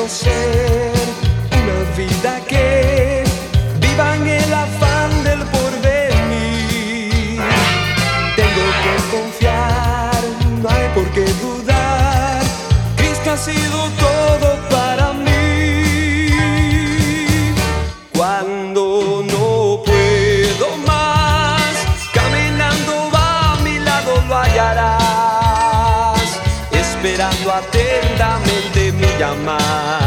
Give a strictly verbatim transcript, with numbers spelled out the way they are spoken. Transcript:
quiero ser una vida que viva en el afán del porvenir. Tengo que confiar, no hay por qué dudar. Cristo ha sido todo para mí. Cuando no puedo más, caminando va a mi lado lo hallarás, esperando atentamente mi llamada.